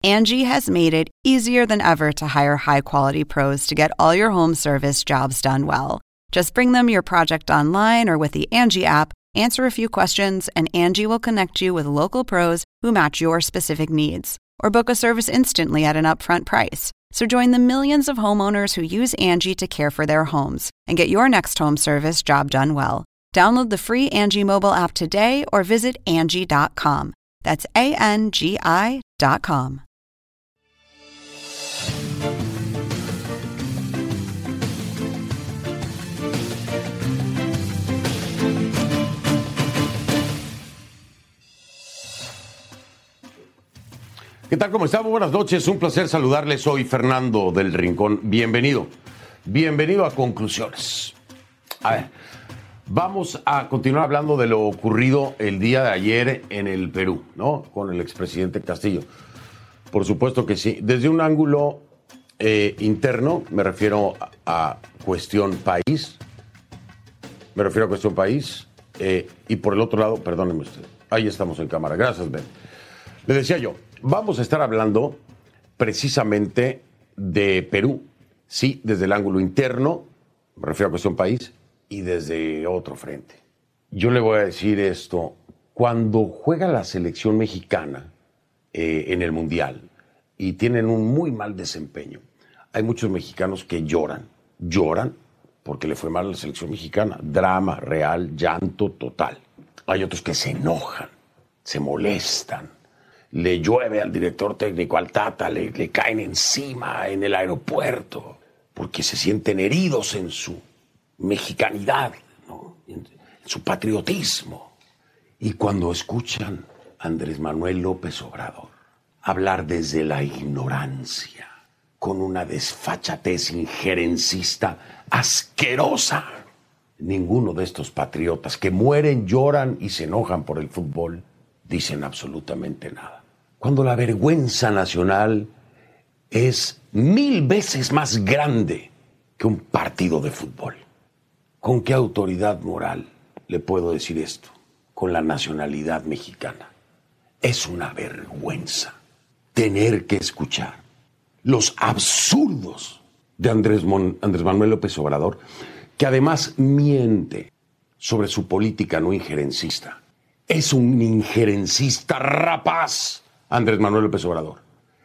Angie has made it easier than ever to hire high-quality pros to get all your home service jobs done well. Just bring them your project online or with the Angie app, answer a few questions, and Angie will connect you with local pros who match your specific needs. Or book a service instantly at an upfront price. So join the millions of homeowners who use Angie to care for their homes and get your next home service job done well. Download the free Angie mobile app today or visit Angie.com. That's ANGI.com. ¿Qué tal? ¿Cómo están? Buenas noches. Un placer saludarles. Soy Fernando del Rincón. Bienvenido. Bienvenido a Conclusiones. A ver, vamos a continuar hablando de lo ocurrido el día de ayer en el Perú, ¿no? Con el expresidente Castillo. Por supuesto que sí. Desde un ángulo interno, me refiero a cuestión país. Y por el otro lado, perdónenme usted. Ahí estamos en cámara. Gracias, Ben. Le decía yo, vamos a estar hablando precisamente de Perú, sí, desde el ángulo interno, me refiero a cuestión país, y desde otro frente. Yo le voy a decir esto, cuando juega la selección mexicana en el Mundial y tienen un muy mal desempeño, hay muchos mexicanos que lloran porque le fue mal a la selección mexicana, drama real, llanto total. Hay otros que se enojan, se molestan. Le llueve al director técnico, al Tata, le caen encima en el aeropuerto, porque se sienten heridos en su mexicanidad, ¿no? En su patriotismo. Y cuando escuchan a Andrés Manuel López Obrador hablar desde la ignorancia, con una desfachatez injerencista asquerosa, ninguno de estos patriotas que mueren, lloran y se enojan por el fútbol dicen absolutamente nada. Cuando la vergüenza nacional es 1000 veces más grande que un partido de fútbol. ¿Con qué autoridad moral le puedo decir esto? Con la nacionalidad mexicana. Es una vergüenza tener que escuchar los absurdos de Andrés Manuel López Obrador, que además miente sobre su política no injerencista. Es un injerencista rapaz, Andrés Manuel López Obrador.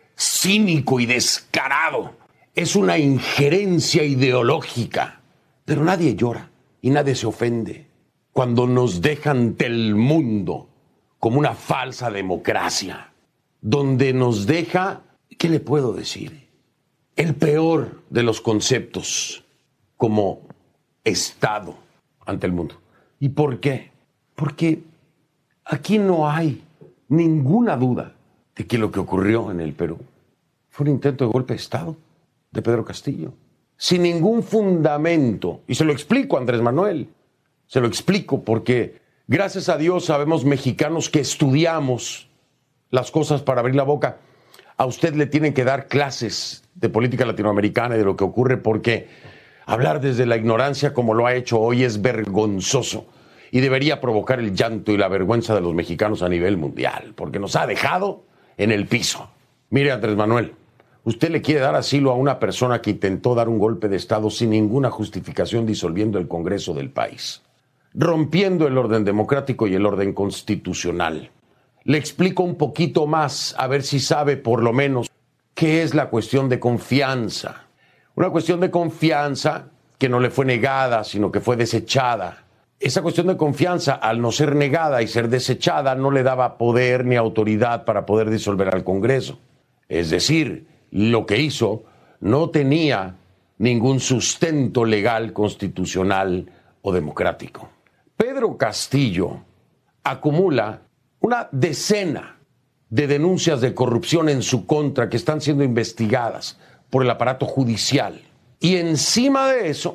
Cínico y descarado. Es una injerencia ideológica. Pero nadie llora y nadie se ofende cuando nos deja ante el mundo como una falsa democracia, donde nos deja, ¿qué le puedo decir? El peor de los conceptos como Estado ante el mundo. ¿Y por qué? Porque aquí no hay ninguna duda de que lo que ocurrió en el Perú fue un intento de golpe de Estado de Pedro Castillo, sin ningún fundamento. Y se lo explico a Andrés Manuel, se lo explico porque gracias a Dios sabemos mexicanos que estudiamos las cosas para abrir la boca. A usted le tienen que dar clases de política latinoamericana y de lo que ocurre, porque hablar desde la ignorancia como lo ha hecho hoy es vergonzoso. Y debería provocar el llanto y la vergüenza de los mexicanos a nivel mundial, porque nos ha dejado en el piso. Mire, Andrés Manuel, usted le quiere dar asilo a una persona que intentó dar un golpe de Estado sin ninguna justificación, disolviendo el Congreso del país, rompiendo el orden democrático y el orden constitucional. Le explico un poquito más, a ver si sabe por lo menos qué es la cuestión de confianza. Una cuestión de confianza que no le fue negada, sino que fue desechada. Esa cuestión de confianza, al no ser negada y ser desechada, no le daba poder ni autoridad para poder disolver al Congreso. Es decir, lo que hizo no tenía ningún sustento legal, constitucional o democrático. Pedro Castillo acumula una decena de denuncias de corrupción en su contra que están siendo investigadas por el aparato judicial. Y encima de eso,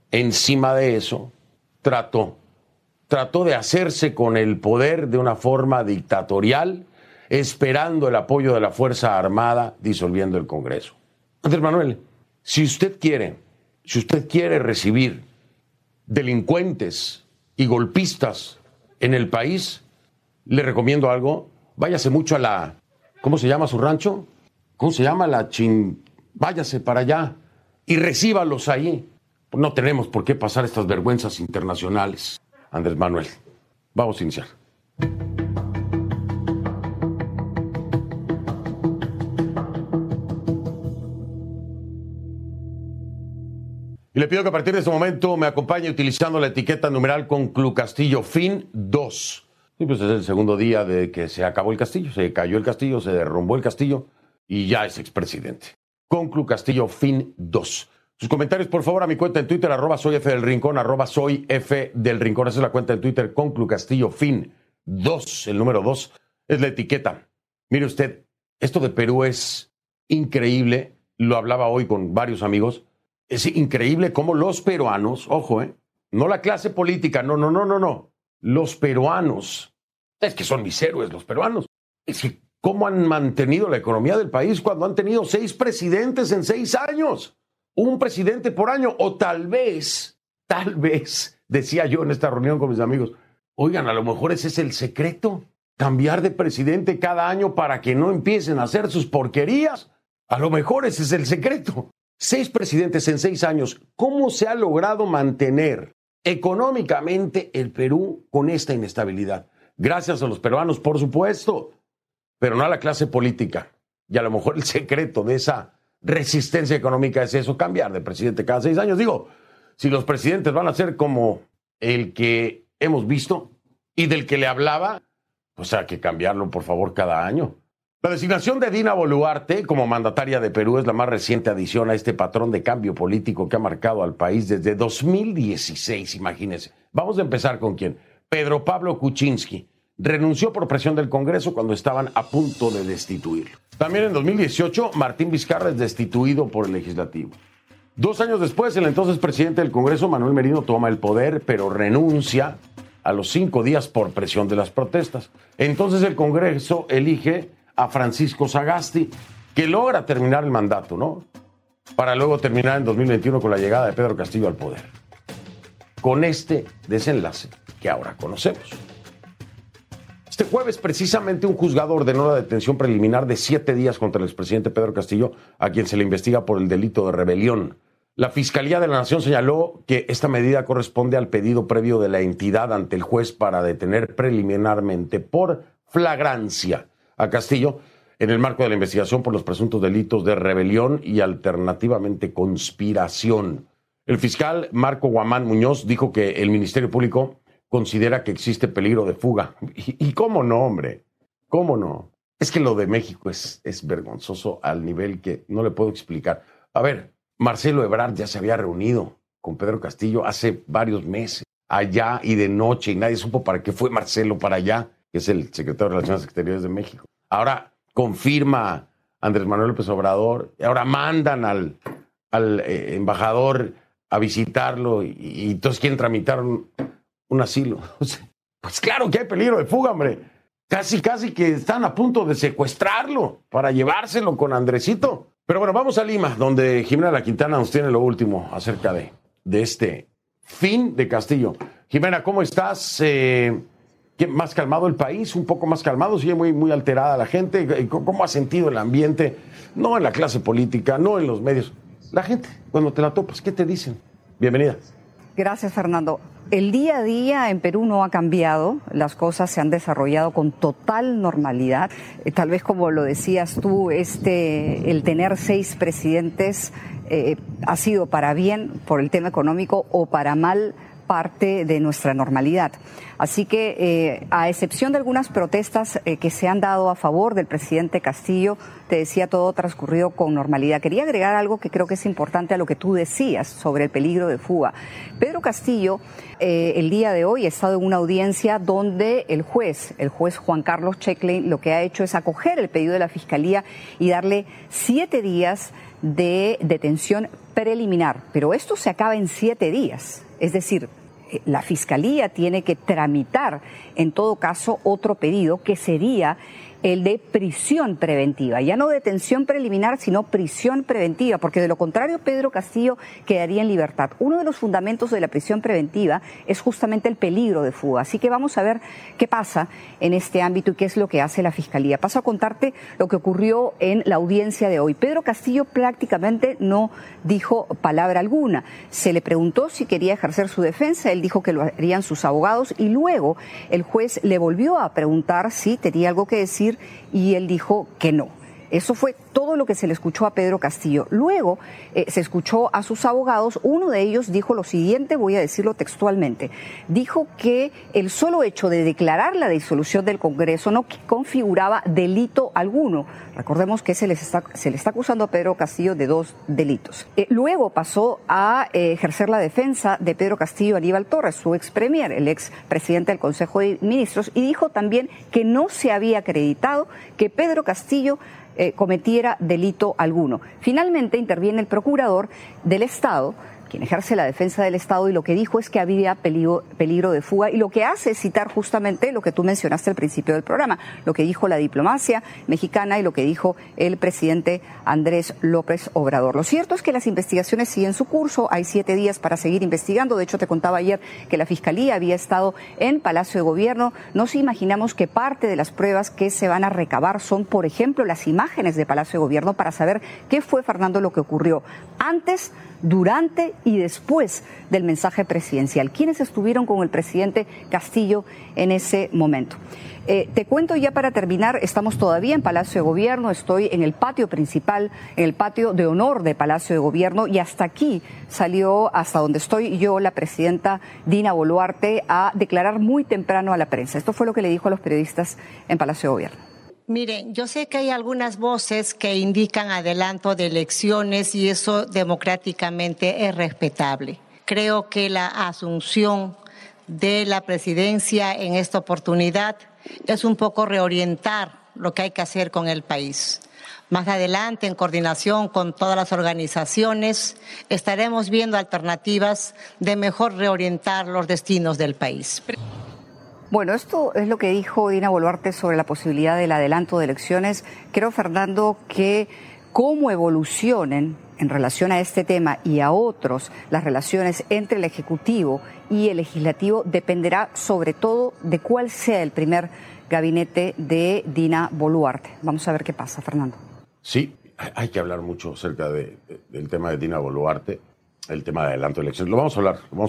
trató de hacerse con el poder de una forma dictatorial, esperando el apoyo de la Fuerza Armada, disolviendo el Congreso. Andrés Manuel, si usted quiere recibir delincuentes y golpistas en el país, le recomiendo algo. Váyase mucho a ¿cómo se llama su rancho? ¿cómo se llama? Váyase para allá y recíbalos ahí. No tenemos por qué pasar estas vergüenzas internacionales. Andrés Manuel, vamos a iniciar. Y le pido que a partir de este momento me acompañe utilizando la etiqueta numeral Conclu Castillo Fin 2. Sí, pues es el segundo día de que se acabó el castillo, se cayó el castillo, se derrumbó el castillo y ya es expresidente. Conclu Castillo Fin 2. Sus comentarios, por favor, a mi cuenta en Twitter, @soyfdelrincón, @soyfdelrincón. Esa es la cuenta en Twitter, Conclu Castillo Fin 2. El número 2 es la etiqueta. Mire usted, esto de Perú es increíble. Lo hablaba hoy con varios amigos. Es increíble cómo los peruanos, ojo, no la clase política, no. Los peruanos, es que son mis héroes los peruanos. Es que cómo han mantenido la economía del país cuando han tenido 6 presidentes en 6 años. Un presidente por año, o tal vez, decía yo en esta reunión con mis amigos, oigan, a lo mejor ese es el secreto, cambiar de presidente cada año para que no empiecen a hacer sus porquerías. A lo mejor ese es el secreto. 6 presidentes en 6 años. ¿Cómo se ha logrado mantener económicamente el Perú con esta inestabilidad? Gracias a los peruanos, por supuesto, pero no a la clase política. Y a lo mejor el secreto de esa resistencia económica es eso, cambiar de presidente cada 6 años. Digo, si los presidentes van a ser como el que hemos visto y del que le hablaba, pues hay que cambiarlo, por favor, cada año. La designación de Dina Boluarte como mandataria de Perú es la más reciente adición a este patrón de cambio político que ha marcado al país desde 2016, imagínense. Vamos a empezar con quién. Pedro Pablo Kuczynski renunció por presión del Congreso cuando estaban a punto de destituirlo. También en 2018, Martín Vizcarra es destituido por el Legislativo. 2 años después, el entonces presidente del Congreso, Manuel Merino, toma el poder, pero renuncia a los 5 días por presión de las protestas. Entonces el Congreso elige a Francisco Sagasti, que logra terminar el mandato, ¿no? Para luego terminar en 2021 con la llegada de Pedro Castillo al poder. Con este desenlace que ahora conocemos. Este jueves, precisamente, un juzgado ordenó la detención preliminar de 7 días contra el expresidente Pedro Castillo, a quien se le investiga por el delito de rebelión. La Fiscalía de la Nación señaló que esta medida corresponde al pedido previo de la entidad ante el juez para detener preliminarmente por flagrancia a Castillo en el marco de la investigación por los presuntos delitos de rebelión y alternativamente conspiración. El fiscal Marco Guamán Muñoz dijo que el Ministerio Público considera que existe peligro de fuga. ¿Y cómo no, hombre? ¿Cómo no? Es que lo de México es vergonzoso al nivel que no le puedo explicar. A ver, Marcelo Ebrard ya se había reunido con Pedro Castillo hace varios meses, allá y de noche, y nadie supo para qué fue Marcelo para allá, que es el secretario de Relaciones Exteriores de México. Ahora confirma Andrés Manuel López Obrador, ahora mandan al embajador a visitarlo y entonces quieren tramitar un asilo. Pues claro que hay peligro de fuga, hombre. Casi que están a punto de secuestrarlo para llevárselo con Andresito. Pero bueno, vamos a Lima, donde Jimena La Quintana nos tiene lo último acerca de este fin de Castillo. Jimena, ¿cómo estás? ¿Más calmado el país? ¿Un poco más calmado? ¿Sigue muy alterada la gente? ¿Cómo ha sentido el ambiente? No en la clase política, no en los medios. La gente, cuando te la topas, ¿qué te dicen? Bienvenida. Gracias, Fernando. El día a día en Perú no ha cambiado, las cosas se han desarrollado con total normalidad. Tal vez como lo decías tú, el tener 6 presidentes ha sido para bien por el tema económico o para mal parte de nuestra normalidad. Así que, a excepción de algunas protestas que se han dado a favor del presidente Castillo, te decía, todo transcurrido con normalidad. Quería agregar algo que creo que es importante a lo que tú decías sobre el peligro de fuga. Pedro Castillo, el día de hoy ha estado en una audiencia donde el juez Juan Carlos Checkley, lo que ha hecho es acoger el pedido de la Fiscalía y darle 7 días de detención preliminar. Pero esto se acaba en 7 días. Es decir, la Fiscalía tiene que tramitar, en todo caso, otro pedido que sería el de prisión preventiva. Ya no detención preliminar, sino prisión preventiva, porque de lo contrario Pedro Castillo quedaría en libertad. Uno de los fundamentos de la prisión preventiva es justamente el peligro de fuga. Así que vamos a ver qué pasa en este ámbito y qué es lo que hace la Fiscalía. Paso a contarte lo que ocurrió en la audiencia de hoy. Pedro Castillo prácticamente no dijo palabra alguna. Se le preguntó si quería ejercer su defensa, él dijo que lo harían sus abogados y luego el juez le volvió a preguntar si tenía algo que decir y él dijo que no. Eso fue todo lo que se le escuchó a Pedro Castillo. Luego se escuchó a sus abogados. Uno de ellos dijo lo siguiente, voy a decirlo textualmente. Dijo que el solo hecho de declarar la disolución del Congreso no configuraba delito alguno. Recordemos que se le está acusando a Pedro Castillo de 2 delitos. Luego pasó a ejercer la defensa de Pedro Castillo Aníbal Torres, su ex premier, el ex presidente del Consejo de Ministros, y dijo también que no se había acreditado que Pedro Castillo cometiera delito alguno. Finalmente interviene el procurador del Estado, quien ejerce la defensa del Estado, y lo que dijo es que había peligro de fuga, y lo que hace es citar justamente lo que tú mencionaste al principio del programa, lo que dijo la diplomacia mexicana y lo que dijo el presidente Andrés López Obrador. Lo cierto es que las investigaciones siguen su curso, hay 7 días para seguir investigando. De hecho, te contaba ayer que la Fiscalía había estado en Palacio de Gobierno. Nos imaginamos que parte de las pruebas que se van a recabar son, por ejemplo, las imágenes de Palacio de Gobierno para saber qué fue, Fernando, lo que ocurrió antes, durante y después del mensaje presidencial. ¿Quiénes estuvieron con el presidente Castillo en ese momento? Te cuento ya para terminar, estamos todavía en Palacio de Gobierno, estoy en el patio principal, en el patio de honor de Palacio de Gobierno, y hasta aquí salió, hasta donde estoy yo, la presidenta Dina Boluarte a declarar muy temprano a la prensa. Esto fue lo que le dijo a los periodistas en Palacio de Gobierno. Miren, yo sé que hay algunas voces que indican adelanto de elecciones y eso democráticamente es respetable. Creo que la asunción de la presidencia en esta oportunidad es un poco reorientar lo que hay que hacer con el país. Más adelante, en coordinación con todas las organizaciones, estaremos viendo alternativas de mejor reorientar los destinos del país. Bueno, esto es lo que dijo Dina Boluarte sobre la posibilidad del adelanto de elecciones. Creo, Fernando, que cómo evolucionen en relación a este tema y a otros las relaciones entre el Ejecutivo y el Legislativo dependerá sobre todo de cuál sea el primer gabinete de Dina Boluarte. Vamos a ver qué pasa, Fernando. Sí, hay que hablar mucho acerca del tema de Dina Boluarte, el tema de adelanto de elecciones. Lo vamos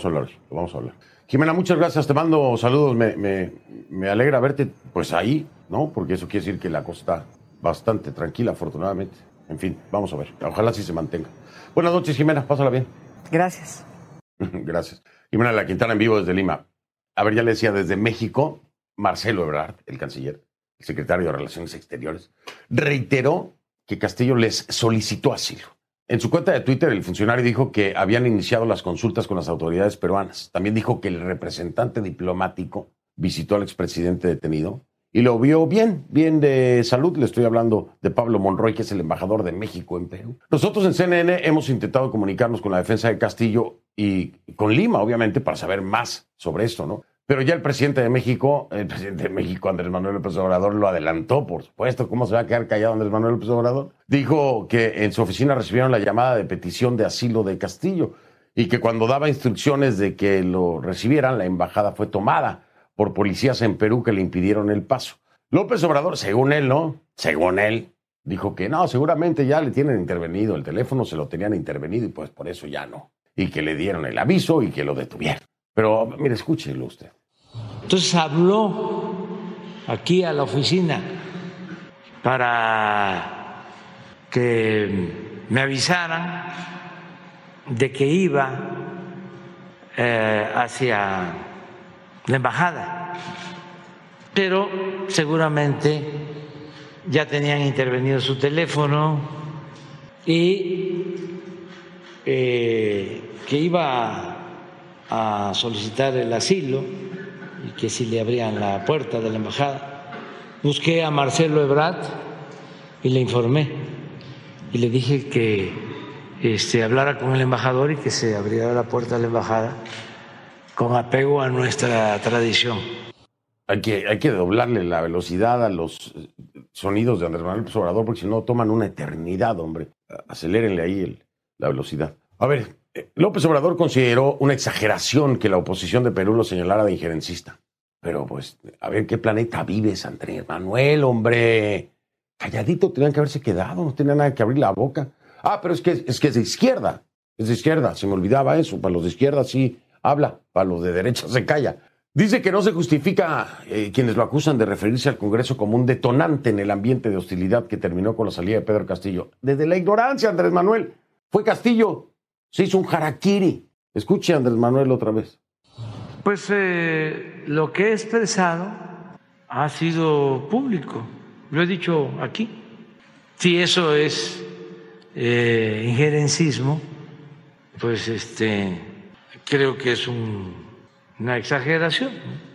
a hablar. Jimena, muchas gracias, te mando saludos, me alegra verte pues ahí, ¿no? Porque eso quiere decir que la cosa está bastante tranquila, afortunadamente. En fin, vamos a ver, ojalá sí se mantenga. Buenas noches, Jimena, pásala bien. Gracias. Gracias. Jimena La Quintana en vivo desde Lima. A ver, ya le decía, desde México, Marcelo Ebrard, el canciller, el secretario de Relaciones Exteriores, reiteró que Castillo les solicitó asilo. En su cuenta de Twitter, el funcionario dijo que habían iniciado las consultas con las autoridades peruanas. También dijo que el representante diplomático visitó al expresidente detenido y lo vio bien de salud. Le estoy hablando de Pablo Monroy, que es el embajador de México en Perú. Nosotros en CNN hemos intentado comunicarnos con la defensa de Castillo y con Lima, obviamente, para saber más sobre esto, ¿no? Pero ya el presidente de México, Andrés Manuel López Obrador, lo adelantó, por supuesto. ¿Cómo se va a quedar callado Andrés Manuel López Obrador? Dijo que en su oficina recibieron la llamada de petición de asilo de Castillo y que cuando daba instrucciones de que lo recibieran, la embajada fue tomada por policías en Perú que le impidieron el paso. López Obrador, según él, dijo que no, seguramente ya le tienen intervenido, el teléfono se lo tenían intervenido y pues por eso ya no. Y que le dieron el aviso y que lo detuvieron. Pero, mire, escúchelo usted. Entonces habló aquí a la oficina para que me avisaran de que iba hacia la embajada, pero seguramente ya tenían intervenido su teléfono y que iba a solicitar el asilo y que si le abrían la puerta de la embajada. Busqué a Marcelo Ebrard y le informé y le dije que hablara con el embajador y que se abriera la puerta de la embajada con apego a nuestra tradición. Hay que doblarle la velocidad a los sonidos de Andrés Manuel López Obrador, porque si no toman una eternidad, hombre. Acelérenle ahí la velocidad. A ver, López Obrador consideró una exageración que la oposición de Perú lo señalara de injerencista. Pero pues, a ver, ¿qué planeta vives, Andrés Manuel, hombre? Calladito tenían que haberse quedado, no tenía nada que abrir la boca. Pero es que es de izquierda. Es de izquierda, se me olvidaba eso. Para los de izquierda sí habla, para los de derecha se calla. Dice que no se justifica quienes lo acusan de referirse al Congreso como un detonante en el ambiente de hostilidad que terminó con la salida de Pedro Castillo. Desde la ignorancia, Andrés Manuel. Fue Castillo, se hizo un harakiri. Escuche, Andrés Manuel, otra vez. Pues lo que he expresado ha sido público. Lo he dicho aquí. Si eso es injerencismo, pues creo que es una exageración.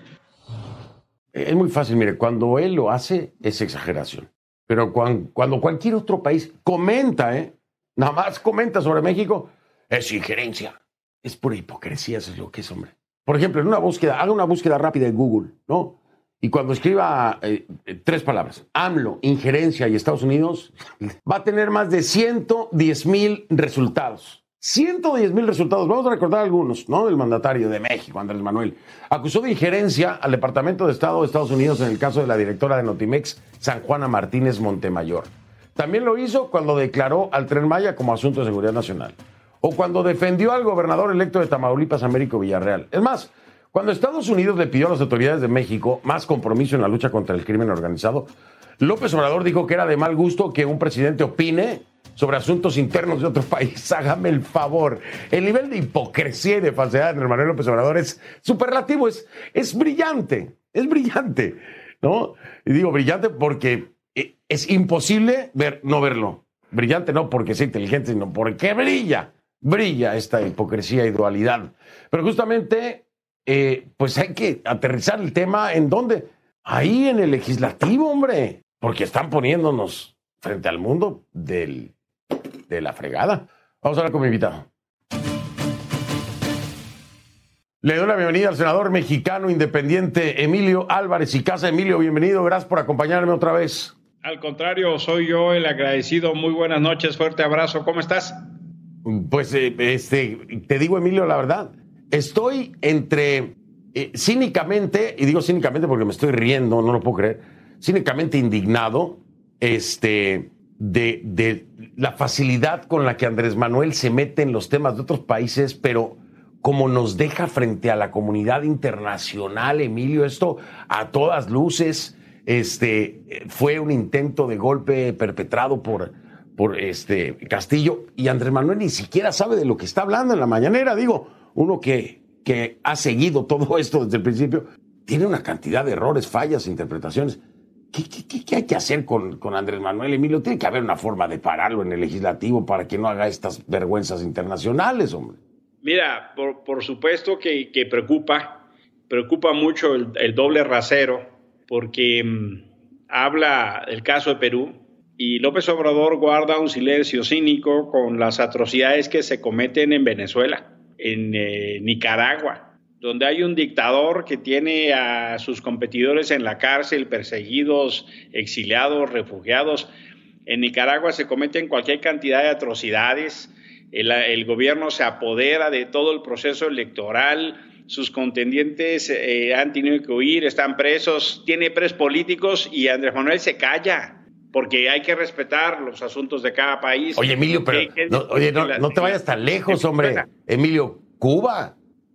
Es muy fácil, mire, cuando él lo hace es exageración. Pero cuando cualquier otro país comenta, nada más comenta sobre México, es injerencia. Es pura hipocresía, eso es lo que es, hombre. Por ejemplo, en una búsqueda, haga una búsqueda rápida en Google, ¿no? Y cuando escriba 3 palabras, AMLO, injerencia y Estados Unidos, va a tener más de 110,000 resultados. 110,000 resultados. Vamos a recordar algunos, ¿no? Del mandatario de México, Andrés Manuel. Acusó de injerencia al Departamento de Estado de Estados Unidos en el caso de la directora de Notimex, San Juana Martínez Montemayor. También lo hizo cuando declaró al Tren Maya como asunto de seguridad nacional. O cuando defendió al gobernador electo de Tamaulipas, Américo Villarreal. Es más, cuando Estados Unidos le pidió a las autoridades de México más compromiso en la lucha contra el crimen organizado, López Obrador dijo que era de mal gusto que un presidente opine sobre asuntos internos de otro país. Hágame el favor. El nivel de hipocresía y de falsedad de Andrés Manuel López Obrador es superlativo, es brillante, ¿no? Y digo brillante porque es imposible no verlo. Brillante no porque sea inteligente, sino porque brilla esta hipocresía y dualidad. Pero justamente, pues hay que aterrizar el tema ¿en dónde? Ahí en el legislativo, hombre, porque están poniéndonos frente al mundo de la fregada. Vamos a hablar con mi invitado. Le doy la bienvenida al senador mexicano independiente Emilio Álvarez y Casa. Emilio, bienvenido, gracias por acompañarme otra vez. Al contrario, soy yo el agradecido. Muy buenas noches, fuerte abrazo. ¿Cómo estás? Pues te digo, Emilio, la verdad, estoy entre cínicamente, y digo cínicamente porque me estoy riendo, no lo puedo creer, cínicamente indignado de la facilidad con la que Andrés Manuel se mete en los temas de otros países, pero como nos deja frente a la comunidad internacional, Emilio, esto a todas luces fue un intento de golpe perpetrado por Castillo, y Andrés Manuel ni siquiera sabe de lo que está hablando en la mañanera. Digo, uno que ha seguido todo esto desde el principio, tiene una cantidad de errores, fallas, interpretaciones. ¿Qué hay que hacer con Andrés Manuel, Emilio? Tiene que haber una forma de pararlo en el legislativo para que no haga estas vergüenzas internacionales, hombre. Mira, por supuesto que preocupa mucho el doble rasero, porque habla el caso de Perú, y López Obrador guarda un silencio cínico con las atrocidades que se cometen en Venezuela, en Nicaragua, donde hay un dictador que tiene a sus competidores en la cárcel, perseguidos, exiliados, refugiados. En Nicaragua se cometen cualquier cantidad de atrocidades. El gobierno se apodera de todo el proceso electoral. Sus contendientes han tenido que huir, están presos, tiene presos políticos, y Andrés Manuel se calla, porque hay que respetar los asuntos de cada país. Oye, Emilio, pero no te vayas tan lejos, hombre. Emilio, Cuba.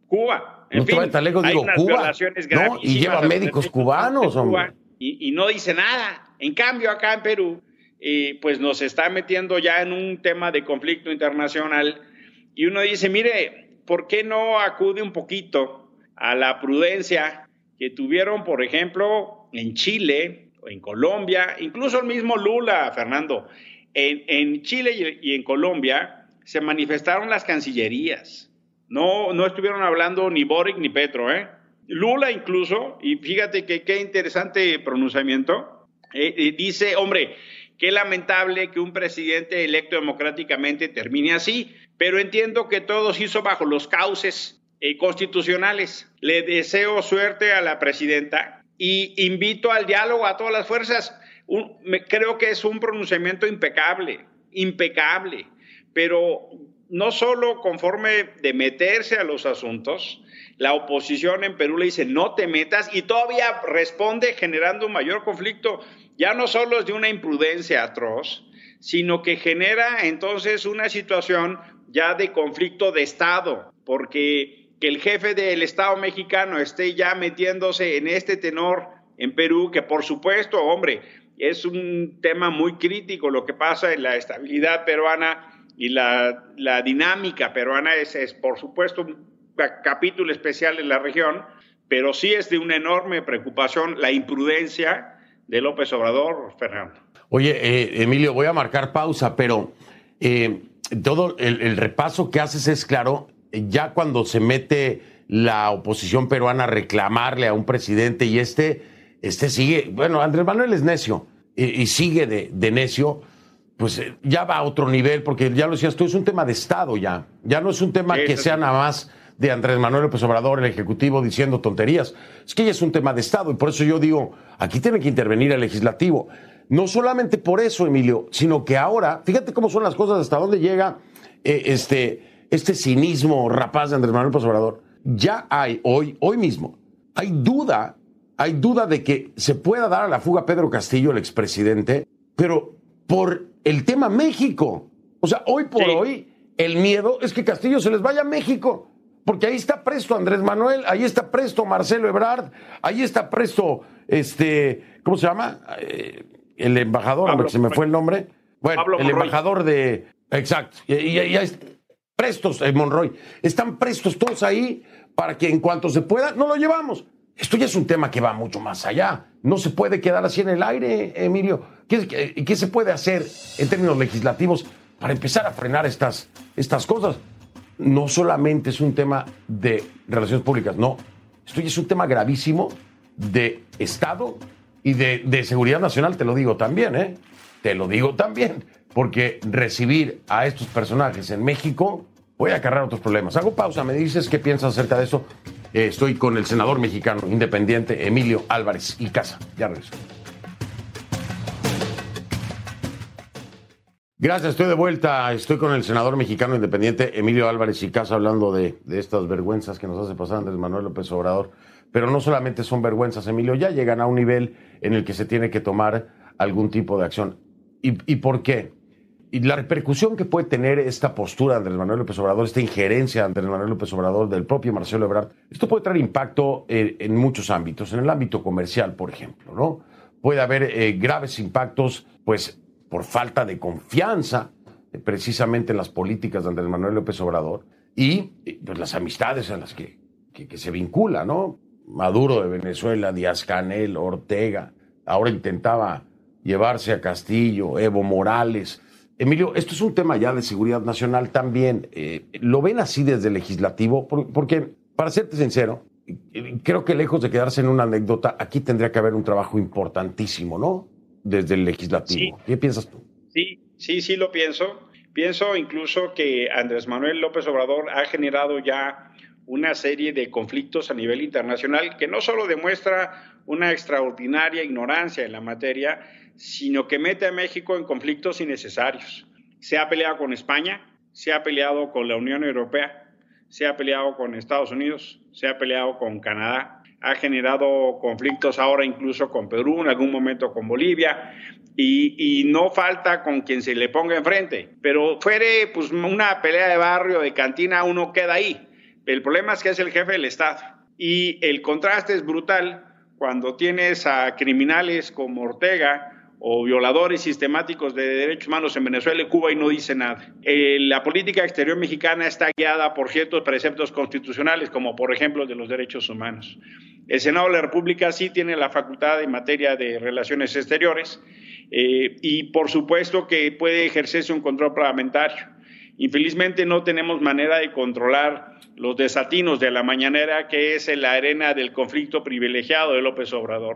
No te vayas tan lejos, digo, Cuba. No, y lleva médicos cubanos, hombre. Y no dice nada. En cambio, acá en Perú, pues nos está metiendo ya en un tema de conflicto internacional, y uno dice, mire, ¿por qué no acude un poquito a la prudencia que tuvieron, por ejemplo, en Chile, en Colombia, incluso el mismo Lula, Fernando? En Chile y en Colombia se manifestaron las cancillerías. No estuvieron hablando ni Boric ni Petro, Lula incluso, y fíjate que qué interesante pronunciamiento, dice, hombre, qué lamentable que un presidente electo democráticamente termine así, pero entiendo que todo se hizo bajo los cauces constitucionales. Le deseo suerte a la presidenta y invito al diálogo a todas las fuerzas, Creo que es un pronunciamiento impecable, pero no solo conforme de meterse a los asuntos, la oposición en Perú le dice no te metas y todavía responde generando un mayor conflicto. Ya no solo es de una imprudencia atroz, sino que genera entonces una situación ya de conflicto de Estado, porque que el jefe del Estado mexicano esté ya metiéndose en este tenor en Perú, que por supuesto, hombre, es un tema muy crítico lo que pasa en la estabilidad peruana y la dinámica peruana es por supuesto un capítulo especial en la región, pero sí es de una enorme preocupación la imprudencia de López Obrador, Fernando. Oye, Emilio, voy a marcar pausa, pero todo el repaso que haces es claro, ya cuando se mete la oposición peruana a reclamarle a un presidente y este sigue, bueno, Andrés Manuel es necio y sigue de necio, pues ya va a otro nivel, porque ya lo decías tú, es un tema de Estado ya no es un tema que sea nada más de Andrés Manuel López Obrador, el Ejecutivo, diciendo tonterías. Es que ya es un tema de Estado y por eso yo digo, aquí tiene que intervenir el Legislativo. No solamente por eso, Emilio, sino que ahora, fíjate cómo son las cosas, hasta dónde llega este cinismo rapaz de Andrés Manuel López Obrador. Ya hay, hoy mismo, hay duda de que se pueda dar a la fuga Pedro Castillo, el expresidente, pero por el tema México. O sea, hoy por hoy, el miedo es que Castillo se les vaya a México. Porque ahí está presto Andrés Manuel, ahí está presto Marcelo Ebrard, ahí está presto, ¿cómo se llama? El embajador, Pablo, se me fue el nombre. Bueno, Pablo el Monroy. Embajador de... Exacto, y prestos, Monroy. Están prestos todos ahí para que en cuanto se pueda, no lo llevamos. Esto ya es un tema que va mucho más allá. No se puede quedar así en el aire, Emilio. ¿Qué se puede hacer en términos legislativos para empezar a frenar estas cosas? No solamente es un tema de relaciones públicas, no. Esto ya es un tema gravísimo de Estado y de seguridad nacional, te lo digo también, Te lo digo también, porque recibir a estos personajes en México puede acarrear otros problemas. Hago pausa, me dices qué piensas acerca de esto. Estoy con el senador mexicano independiente Emilio Álvarez y Casa. Ya regreso. Gracias, estoy de vuelta. Estoy con el senador mexicano independiente Emilio Álvarez y Casa hablando de estas vergüenzas que nos hace pasar Andrés Manuel López Obrador. Pero no solamente son vergüenzas, Emilio, ya llegan a un nivel en el que se tiene que tomar algún tipo de acción. ¿Y por qué? Y la repercusión que puede tener esta postura de Andrés Manuel López Obrador, esta injerencia de Andrés Manuel López Obrador, del propio Marcelo Ebrard, esto puede traer impacto en muchos ámbitos. En el ámbito comercial, por ejemplo, ¿no? Puede haber graves impactos, pues, por falta de confianza precisamente en las políticas de Andrés Manuel López Obrador y pues, las amistades a las que se vincula, ¿no? Maduro de Venezuela, Díaz-Canel, Ortega, ahora intentaba llevarse a Castillo, Evo Morales. Emilio, esto es un tema ya de seguridad nacional también. ¿Lo ven así desde el legislativo? Porque, para serte sincero, creo que lejos de quedarse en una anécdota, aquí tendría que haber un trabajo importantísimo, ¿no? Desde el legislativo. Sí. ¿Qué piensas tú? Sí lo pienso. Pienso incluso que Andrés Manuel López Obrador ha generado ya una serie de conflictos a nivel internacional que no solo demuestra una extraordinaria ignorancia en la materia, sino que mete a México en conflictos innecesarios. Se ha peleado con España, se ha peleado con la Unión Europea, se ha peleado con Estados Unidos, se ha peleado con Canadá, ha generado conflictos ahora incluso con Perú, en algún momento con Bolivia, y no falta con quien se le ponga enfrente. Pero fuere pues una pelea de barrio, de cantina, uno queda ahí. El problema es que es el jefe del Estado. Y el contraste es brutal cuando tienes a criminales como Ortega o violadores sistemáticos de derechos humanos en Venezuela y Cuba y no dice nada. La política exterior mexicana está guiada por ciertos preceptos constitucionales, como por ejemplo el de los derechos humanos. El Senado de la República sí tiene la facultad en materia de relaciones exteriores y por supuesto que puede ejercerse un control parlamentario. Infelizmente no tenemos manera de controlar los desatinos de la mañanera, que es la arena del conflicto privilegiado de López Obrador.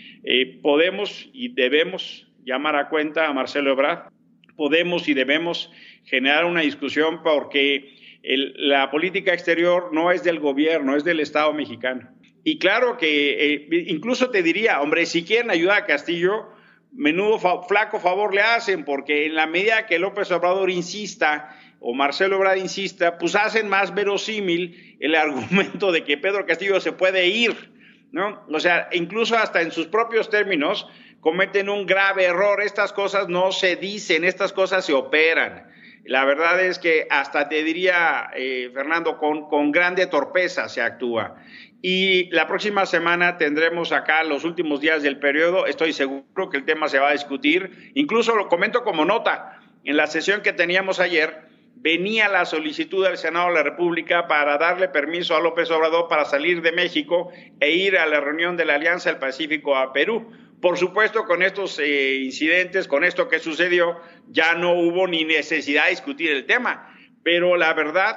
Podemos y debemos llamar a cuenta a Marcelo Ebrard, podemos y debemos generar una discusión porque la política exterior no es del gobierno, es del Estado mexicano. Y claro que incluso te diría, hombre, si quieren ayudar a Castillo, menudo flaco favor le hacen, porque en la medida que López Obrador insista o Marcelo Ebrard insista, pues hacen más verosímil el argumento de que Pedro Castillo se puede ir, ¿no? O sea, incluso hasta en sus propios términos cometen un grave error. Estas cosas no se dicen, estas cosas se operan. La verdad es que hasta te diría, Fernando, con grande torpeza se actúa. Y la próxima semana tendremos acá los últimos días del periodo. Estoy seguro que el tema se va a discutir. Incluso lo comento como nota. En la sesión que teníamos ayer, venía la solicitud del Senado de la República para darle permiso a López Obrador para salir de México e ir a la reunión de la Alianza del Pacífico a Perú. Por supuesto, con estos incidentes, con esto que sucedió, ya no hubo ni necesidad de discutir el tema. Pero la verdad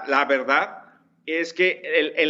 es que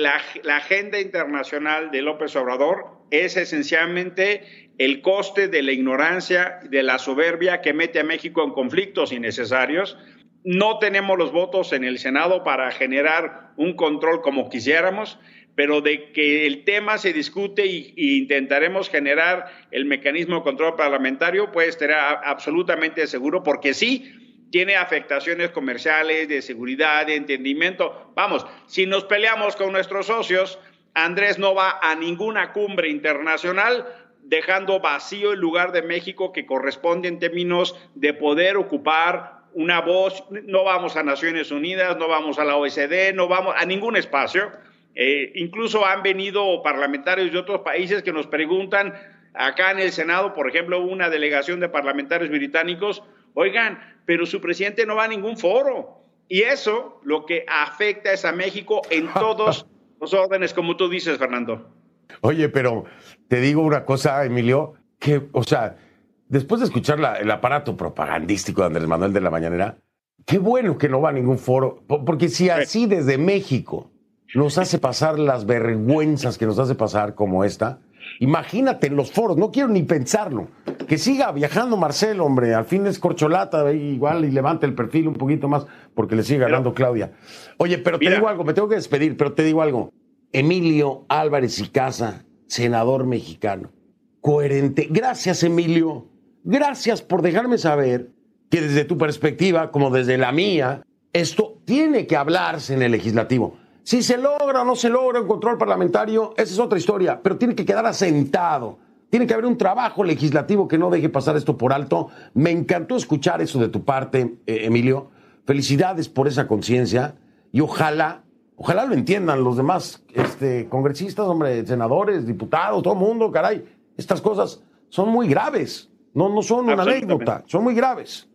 la agenda internacional de López Obrador es esencialmente el coste de la ignorancia, de la soberbia que mete a México en conflictos innecesarios. No tenemos los votos en el Senado para generar un control como quisiéramos, pero de que el tema se discute y intentaremos generar el mecanismo de control parlamentario, pues estar absolutamente seguro, porque sí tiene afectaciones comerciales, de seguridad, de entendimiento. Vamos, si nos peleamos con nuestros socios, Andrés no va a ninguna cumbre internacional, dejando vacío el lugar de México que corresponde en términos de poder ocupar una voz. No vamos a Naciones Unidas, no vamos a la OECD, no vamos a ningún espacio. Incluso han venido parlamentarios de otros países que nos preguntan, acá en el Senado, por ejemplo, una delegación de parlamentarios británicos, oigan, pero su presidente no va a ningún foro. Y eso lo que afecta es a México en todos los órdenes, como tú dices, Fernando. Oye, pero te digo una cosa, Emilio, que, o sea, después de escuchar el aparato propagandístico de Andrés Manuel de la Mañanera, qué bueno que no va a ningún foro, porque si así desde México nos hace pasar las vergüenzas que nos hace pasar como esta, imagínate en los foros, no quiero ni pensarlo, que siga viajando Marcelo, hombre, al fin es corcholata, igual y levante el perfil un poquito más, porque le sigue ganando Claudia. Oye, pero te digo algo, me tengo que despedir, pero te digo algo, Emilio Álvarez y Casa, senador mexicano, coherente, gracias Emilio, gracias por dejarme saber que desde tu perspectiva, como desde la mía, esto tiene que hablarse en el legislativo. Si se logra o no se logra un control parlamentario, esa es otra historia, pero tiene que quedar asentado. Tiene que haber un trabajo legislativo que no deje pasar esto por alto. Me encantó escuchar eso de tu parte, Emilio. Felicidades por esa conciencia y ojalá lo entiendan los demás congresistas, hombre, senadores, diputados, todo el mundo, caray. Estas cosas son muy graves, no son una anécdota, son muy graves.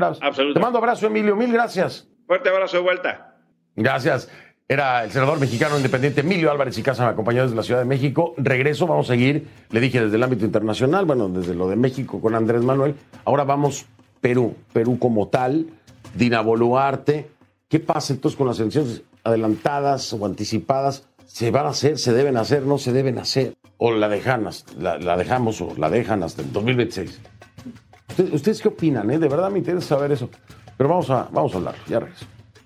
Te mando abrazo, Emilio, mil gracias. Fuerte abrazo de vuelta. Gracias. Era el senador mexicano independiente Emilio Álvarez y Casa, me acompañó desde la Ciudad de México. Regreso, vamos a seguir, le dije, desde el ámbito internacional, bueno, desde lo de México con Andrés Manuel. Ahora vamos Perú como tal, Dina Boluarte. ¿Qué pasa entonces con las elecciones adelantadas o anticipadas? ¿Se van a hacer, se deben hacer, no se deben hacer? ¿O la dejamos o la dejan hasta el 2026? ¿Ustedes qué opinan? De verdad me interesa saber eso. Pero vamos a hablar, ya regreso.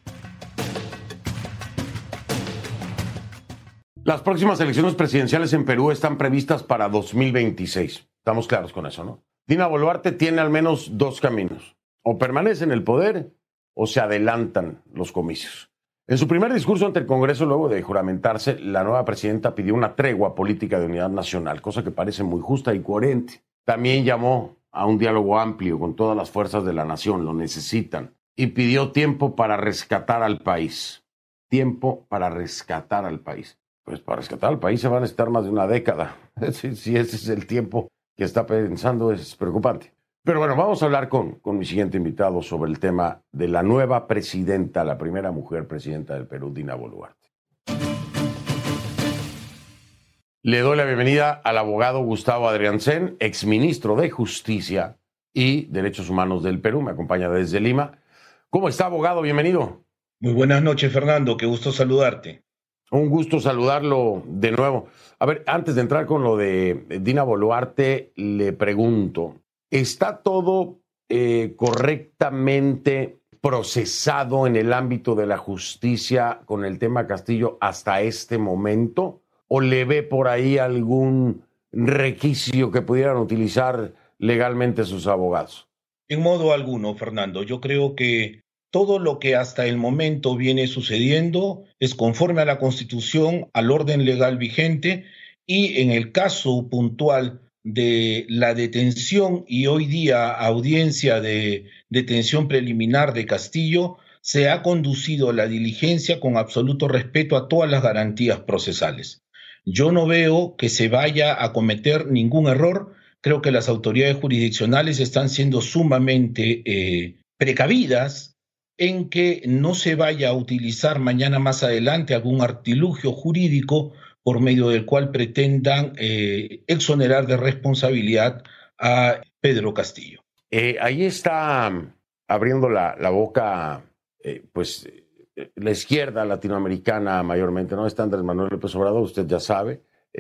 Las próximas elecciones presidenciales en Perú están previstas para 2026. Estamos claros con eso, ¿no? Dina Boluarte tiene al menos dos caminos. O permanece en el poder o se adelantan los comicios. En su primer discurso ante el Congreso, luego de juramentarse, la nueva presidenta pidió una tregua política de unidad nacional, cosa que parece muy justa y coherente. También llamó a un diálogo amplio con todas las fuerzas de la nación, lo necesitan, y pidió tiempo para rescatar al país. Tiempo para rescatar al país. Pues para rescatar al país se va a necesitar más de una década. Si ese es el tiempo que está pensando, es preocupante. Pero bueno, vamos a hablar con mi siguiente invitado sobre el tema de la nueva presidenta, la primera mujer presidenta del Perú, Dina Boluarte. Le doy la bienvenida al abogado Gustavo Adriancén, exministro de Justicia y Derechos Humanos del Perú. Me acompaña desde Lima. ¿Cómo está, abogado? Bienvenido. Muy buenas noches, Fernando. Qué gusto saludarte. Un gusto saludarlo de nuevo. A ver, antes de entrar con lo de Dina Boluarte, le pregunto, ¿está todo correctamente procesado en el ámbito de la justicia con el tema Castillo hasta este momento? ¿O le ve por ahí algún requisito que pudieran utilizar legalmente sus abogados? En modo alguno, Fernando. Yo creo que todo lo que hasta el momento viene sucediendo es conforme a la Constitución, al orden legal vigente, y en el caso puntual de la detención y hoy día audiencia de detención preliminar de Castillo, se ha conducido la diligencia con absoluto respeto a todas las garantías procesales. Yo no veo que se vaya a cometer ningún error. Creo que las autoridades jurisdiccionales están siendo sumamente precavidas en que no se vaya a utilizar mañana más adelante algún artilugio jurídico por medio del cual pretendan exonerar de responsabilidad a Pedro Castillo. Ahí está abriendo la boca, la izquierda latinoamericana mayormente, ¿no? Está Andrés Manuel López Obrador, usted ya sabe.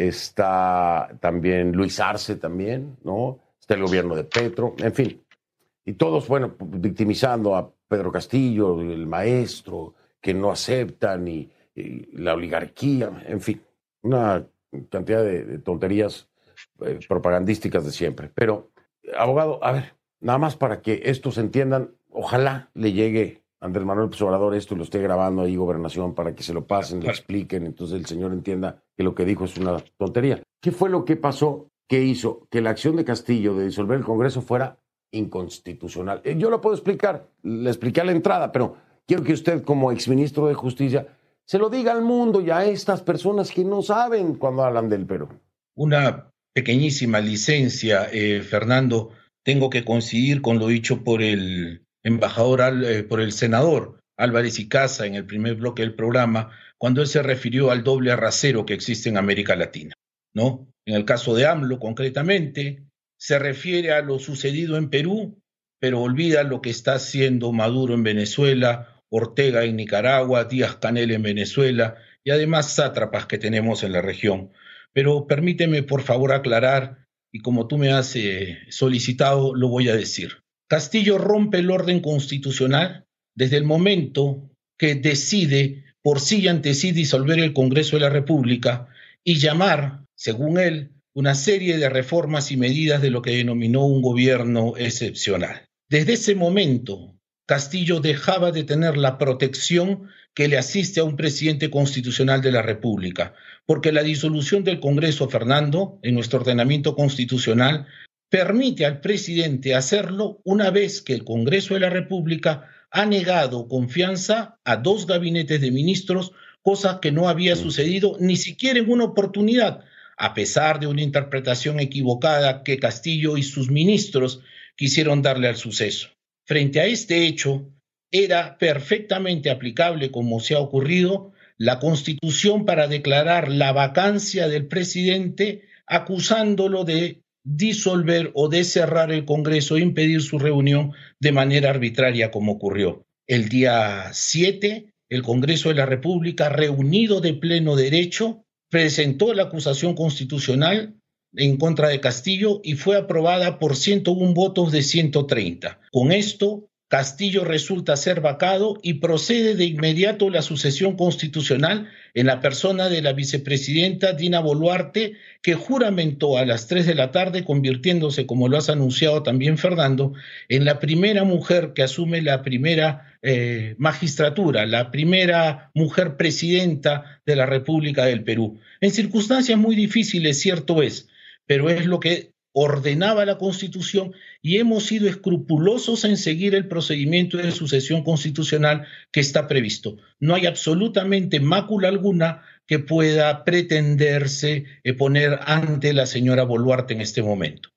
Está también Luis Arce también, ¿no? Está el gobierno de Petro, en fin. Y todos, bueno, victimizando a Pedro Castillo, el maestro, que no aceptan, y la oligarquía, en fin. Una cantidad de tonterías propagandísticas de siempre. Pero, abogado, a ver, nada más para que estos entiendan, ojalá le llegue a Andrés Manuel López Obrador esto y lo esté grabando ahí Gobernación para que se lo pasen, le expliquen, entonces el señor entienda que lo que dijo es una tontería. ¿Qué fue lo que pasó que hizo que la acción de Castillo de disolver el Congreso fuera inconstitucional? Yo lo puedo explicar, le expliqué a la entrada, pero quiero que usted como exministro de Justicia se lo diga al mundo y a estas personas que no saben cuando hablan del Perú. Una pequeñísima licencia, Fernando. Tengo que coincidir con lo dicho por el embajador, por el senador Álvarez y Casa en el primer bloque del programa, cuando él se refirió al doble rasero que existe en América Latina, ¿no? En el caso de AMLO, concretamente, se refiere a lo sucedido en Perú, pero olvida lo que está haciendo Maduro en Venezuela, Ortega en Nicaragua, Díaz-Canel en Venezuela y además sátrapas que tenemos en la región. Pero permíteme, por favor, aclarar, y como tú me has solicitado, lo voy a decir. Castillo rompe el orden constitucional desde el momento que decide por sí y ante sí disolver el Congreso de la República y llamar, según él, una serie de reformas y medidas de lo que denominó un gobierno excepcional. Desde ese momento, Castillo dejaba de tener la protección que le asiste a un presidente constitucional de la República, porque la disolución del Congreso, Fernando, en nuestro ordenamiento constitucional, permite al presidente hacerlo una vez que el Congreso de la República ha negado confianza a 2 gabinetes de ministros, cosa que no había sucedido ni siquiera en una oportunidad, a pesar de una interpretación equivocada que Castillo y sus ministros quisieron darle al suceso. Frente a este hecho, era perfectamente aplicable, como se ha ocurrido, la Constitución para declarar la vacancia del presidente, acusándolo de disolver o de cerrar el Congreso e impedir su reunión de manera arbitraria, como ocurrió. El día 7, el Congreso de la República, reunido de pleno derecho, presentó la acusación constitucional en contra de Castillo y fue aprobada por 101 votos de 130. Con esto, Castillo resulta ser vacado y procede de inmediato la sucesión constitucional en la persona de la vicepresidenta Dina Boluarte, que juramentó a las 3 de la tarde, convirtiéndose, como lo has anunciado también, Fernando, en la primera mujer que asume la primera magistratura, la primera mujer presidenta de la República del Perú. En circunstancias muy difíciles, cierto es, pero es lo que ordenaba la Constitución y hemos sido escrupulosos en seguir el procedimiento de sucesión constitucional que está previsto. No hay absolutamente mácula alguna que pueda pretenderse poner ante la señora Boluarte en este momento.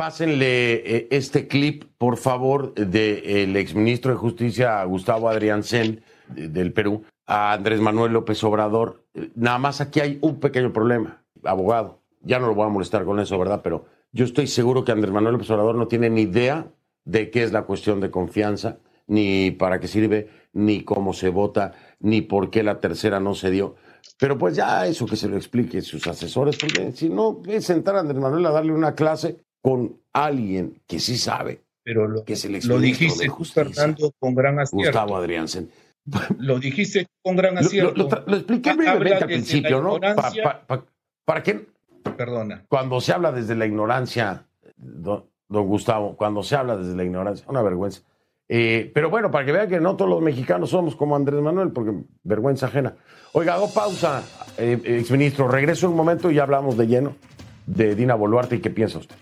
Pásenle este clip, por favor, del exministro de Justicia, Gustavo Adrianzen, del Perú, a Andrés Manuel López Obrador. Nada más aquí hay un pequeño problema, abogado. Ya no lo voy a molestar con eso, ¿verdad? Pero yo estoy seguro que Andrés Manuel López Obrador no tiene ni idea de qué es la cuestión de confianza, ni para qué sirve, ni cómo se vota, ni por qué la tercera no se dio. Pero pues ya eso que se lo explique sus asesores, porque si no es sentar a Andrés Manuel a darle una clase con alguien que sí sabe, pero que es el lo dijiste, Fernando, con gran acierto. Gustavo Adrianzen. Lo dijiste con gran acierto. Lo expliqué brevemente al principio, ¿no? ¿Para qué? Perdona. Cuando se habla desde la ignorancia, don Gustavo, cuando se habla desde la ignorancia. Una vergüenza. Pero bueno, para que vean que no todos los mexicanos somos como Andrés Manuel, porque vergüenza ajena. Oiga, hago pausa, exministro. Regreso un momento y ya hablamos de lleno de Dina Boluarte y qué piensa usted.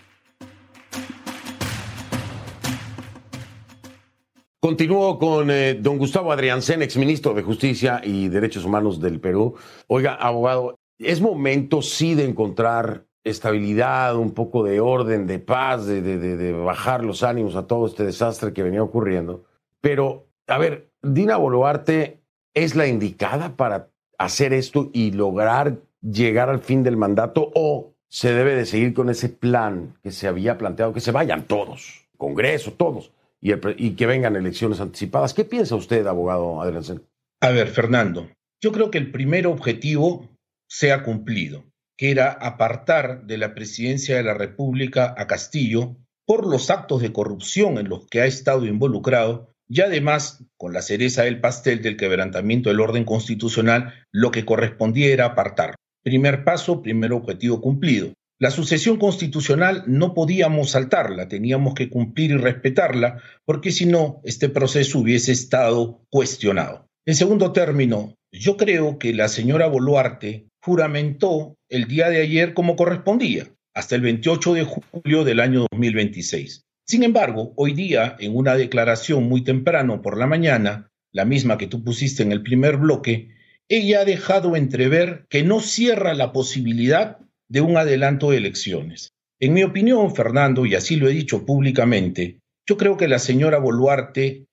Continúo con don Gustavo Adriancén, exministro de Justicia y Derechos Humanos del Perú. Oiga, abogado, es momento sí de encontrar estabilidad, un poco de orden, de paz, de bajar los ánimos a todo este desastre que venía ocurriendo. Pero, a ver, Dina Boluarte es la indicada para hacer esto y lograr llegar al fin del mandato, o se debe de seguir con ese plan que se había planteado, que se vayan todos, Congreso, todos, y que vengan elecciones anticipadas. ¿Qué piensa usted, abogado Adriancén? A ver, Fernando, yo creo que el primer objetivo se ha cumplido, que era apartar de la presidencia de la República a Castillo por los actos de corrupción en los que ha estado involucrado, y además, con la cereza del pastel del quebrantamiento del orden constitucional, lo que correspondía era apartar. Primer paso, primer objetivo cumplido. La sucesión constitucional no podíamos saltarla, teníamos que cumplir y respetarla, porque si no, este proceso hubiese estado cuestionado. En segundo término, yo creo que la señora Boluarte juramentó el día de ayer como correspondía, hasta el 28 de julio del año 2026. Sin embargo, hoy día, en una declaración muy temprano por la mañana, la misma que tú pusiste en el primer bloque, ella ha dejado entrever que no cierra la posibilidad de un adelanto de elecciones. En mi opinión, Fernando, y así lo he dicho públicamente, yo creo que la señora Boluarte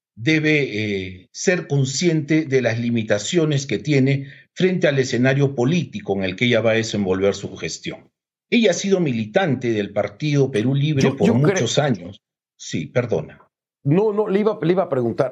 debe ser consciente de las limitaciones que tiene frente al escenario político en el que ella va a desenvolver su gestión. Ella ha sido militante del Partido Perú Libre por muchos años. Sí, perdona. No, le iba a preguntar.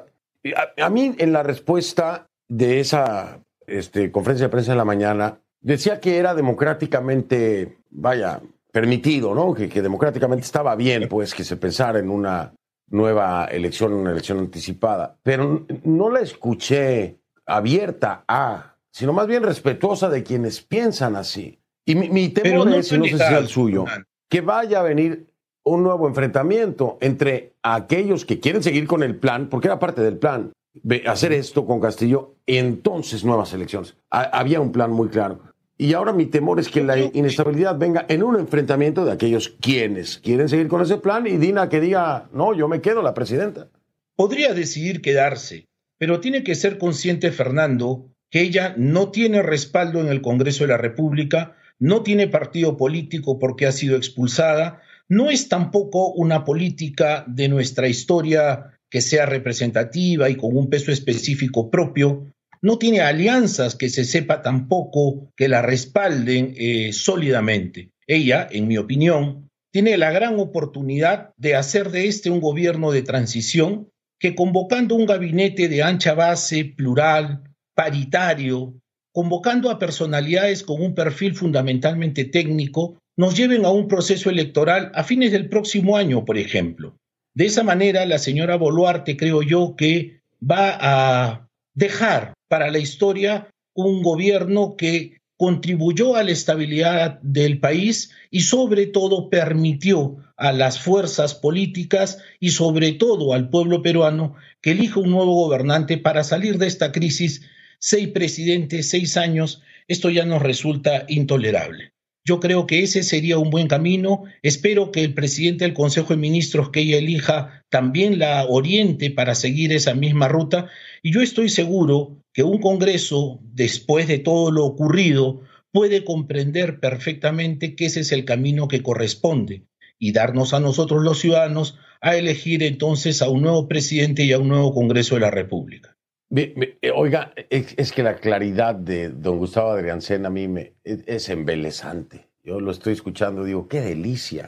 A mí, en la respuesta de esa conferencia de prensa de la mañana, decía que era democráticamente, permitido, ¿no? Que democráticamente estaba bien, pues, que se pensara en una nueva elección, una elección anticipada. Pero no la escuché abierta sino más bien respetuosa de quienes piensan así. Y mi temor es, no sé si sea el suyo, que vaya a venir un nuevo enfrentamiento entre aquellos que quieren seguir con el plan, porque era parte del plan, hacer esto con Castillo, entonces nuevas elecciones. Había un plan muy claro. Y ahora mi temor es que la inestabilidad venga en un enfrentamiento de aquellos quienes quieren seguir con ese plan y Dina que diga, no, yo me quedo la presidenta. Podría decidir quedarse, pero tiene que ser consciente, Fernando, que ella no tiene respaldo en el Congreso de la República, no tiene partido político porque ha sido expulsada, no es tampoco una política de nuestra historia que sea representativa y con un peso específico propio, no tiene alianzas que se sepa tampoco que la respalden sólidamente. Ella, en mi opinión, tiene la gran oportunidad de hacer de un gobierno de transición que, convocando un gabinete de ancha base, plural, paritario, convocando a personalidades con un perfil fundamentalmente técnico, nos lleven a un proceso electoral a fines del próximo año, por ejemplo. De esa manera, la señora Boluarte, creo yo, que va a dejar para la historia un gobierno que contribuyó a la estabilidad del país y sobre todo permitió a las fuerzas políticas y sobre todo al pueblo peruano que elija un nuevo gobernante para salir de esta crisis. 6 presidentes, 6 años, esto ya nos resulta intolerable. Yo creo que ese sería un buen camino. Espero que el presidente del Consejo de Ministros que ella elija también la oriente para seguir esa misma ruta. Y yo estoy seguro que un Congreso, después de todo lo ocurrido, puede comprender perfectamente que ese es el camino que corresponde y darnos a nosotros los ciudadanos a elegir entonces a un nuevo presidente y a un nuevo Congreso de la República. Oiga, es que la claridad de don Gustavo Adriancén a mí es embelesante. Yo lo estoy escuchando y digo, qué delicia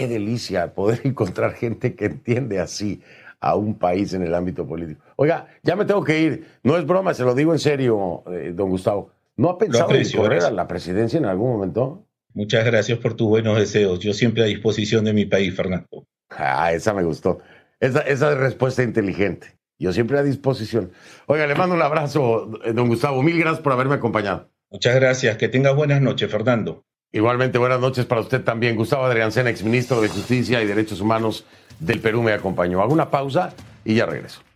poder encontrar gente que entiende así a un país en el ámbito político. Oiga, ya me tengo que ir. No es broma, se lo digo en serio, don Gustavo. ¿No ha pensado en correr a la presidencia en algún momento? Muchas gracias por tus buenos deseos. Yo siempre a disposición de mi país, Fernando. Esa me gustó. Esa respuesta inteligente. Yo siempre a disposición. Oiga, le mando un abrazo, don Gustavo. Mil gracias por haberme acompañado. Muchas gracias. Que tengas buenas noches, Fernando. Igualmente, buenas noches para usted también. Gustavo Adriancena, exministro de Justicia y Derechos Humanos del Perú, me acompañó. Hago una pausa y ya regreso.